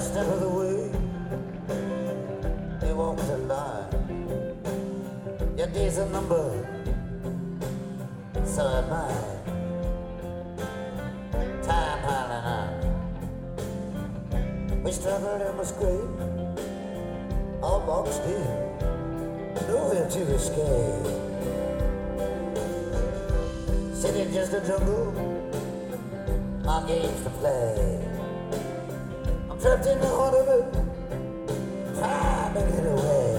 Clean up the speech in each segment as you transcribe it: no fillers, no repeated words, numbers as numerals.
step of the way, you walk the line. Your days are numbered, so am mine. Time piling on. We struggled and was great, all boxed in, nowhere to escape. City just a jungle, my games to play. I'm trapped in the heart of it, trying to get away.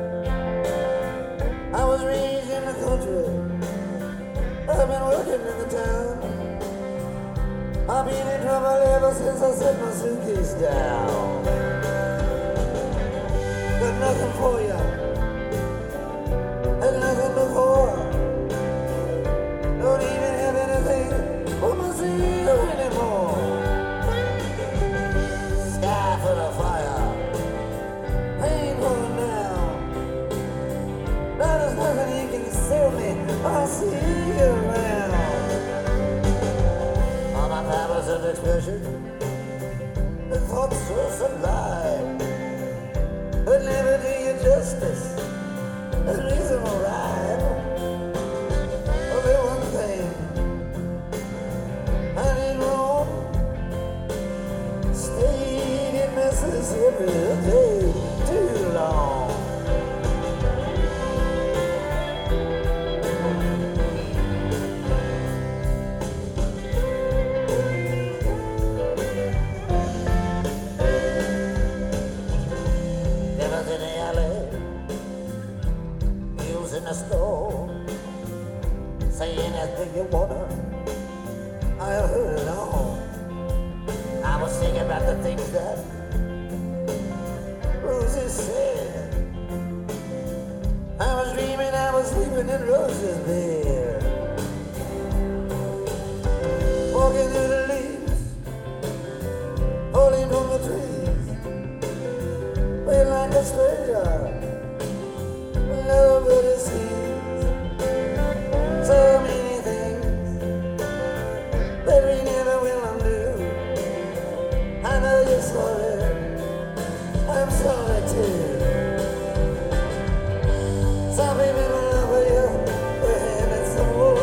I was raised in the country, I've been working in the town. I've been in trouble ever since I set my suitcase down. Got nothing for you, had nothing before. Don't even have anything for myself anymore. Sky full of fire, pain pouring down. Now there's nothing you can sell me, I'll see you around. All my powers of expression, the thoughts so sublime, but never do you justice, a reasonable rhyme. Only one thing I did wrong, stayed in Mississippi a day too long. Devils in the alley, mules in the store, say anything you wanna, I heard it all. I was thinking about the things that Rosie said. I was dreaming I was sleeping in Rosie's bed, walking through the leaves, falling from the trees, feeling like a stranger, nobody sees. So many things that we never will undo. I know you're sorry, I'm sorry too. Some people will offer you a hand and some more.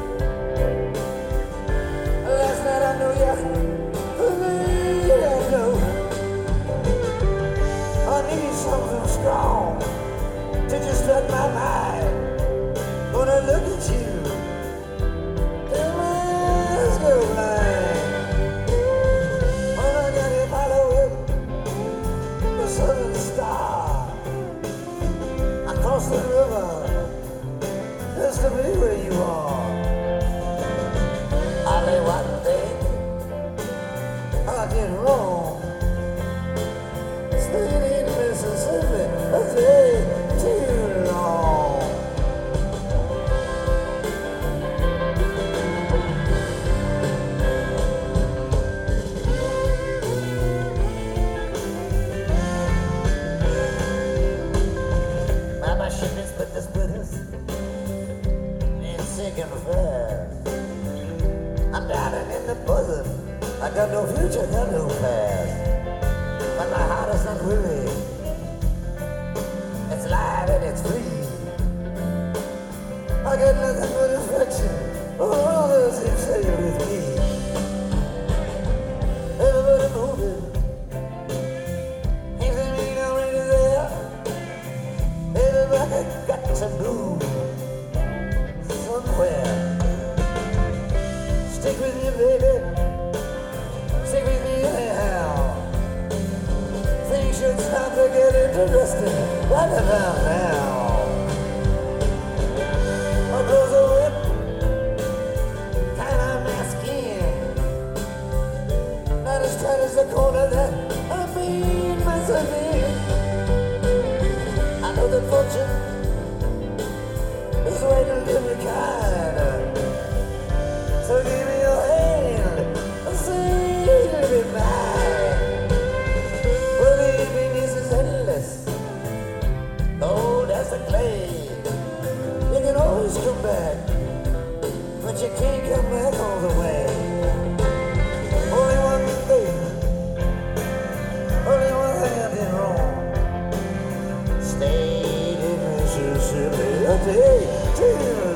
Last night I knew you, for me I know. I need something strong to distract my mind. When I look at you, the eyes go blind. When I got you following the southern star, I cross the river just to be where you are. Only one thing I did wrong, stayed in Mississippi a day too long. Now my ship is with the splitters, it's sinking fast. I'm drowning in the bosom, I got no future, got no past. But my heart is not weary, it's live and it's free. I got nothing but affection for all those who sail with me. Everybody moving, ain't the mean already there. Everybody got to move somewhere. Stick with me, baby, stick with me anyhow. Things should start to get interesting right about now. My clothes are wet, kind of my skin, not as tight as the corner that I'm being myself in. I know that fortune is waiting to be kind, so give me your hand and say you'll be mine. Well, the happiness is endless, old as the clay. You can always come back, but you can't come back all the way. Only one thing take, take